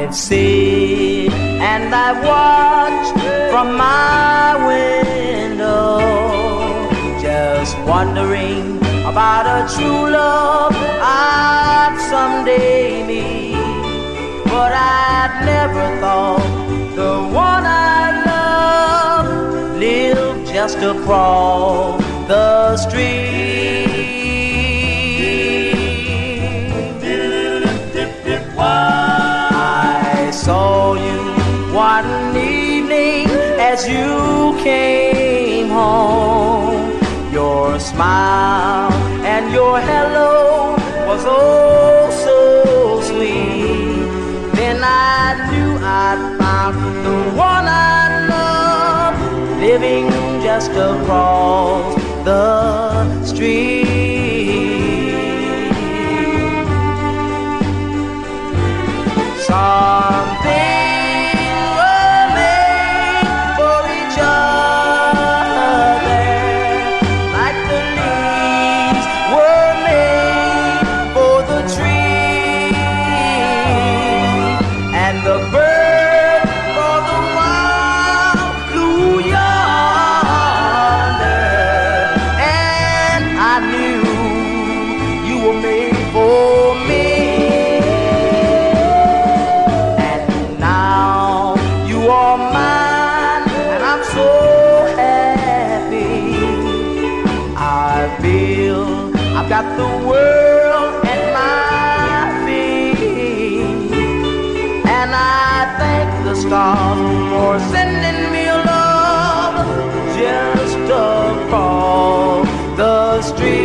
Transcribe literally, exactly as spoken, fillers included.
I've sit and I've watched from my window, just wondering about a true love I'd someday meet. But I'd never thought the one I love lived just across the street. I saw you one evening as you came home. Your smile and your hello was oh so sweet. Then I knew I'd found the one I love, living just across the street. Something were made for each other, like the leaves were made for the tree, and the bird for the wild blue yonder. And I knew you were made for me. And now you are mine, and I'm so happy. I feel I've got the world at my feet, and I thank the stars for sending me a love just across the street.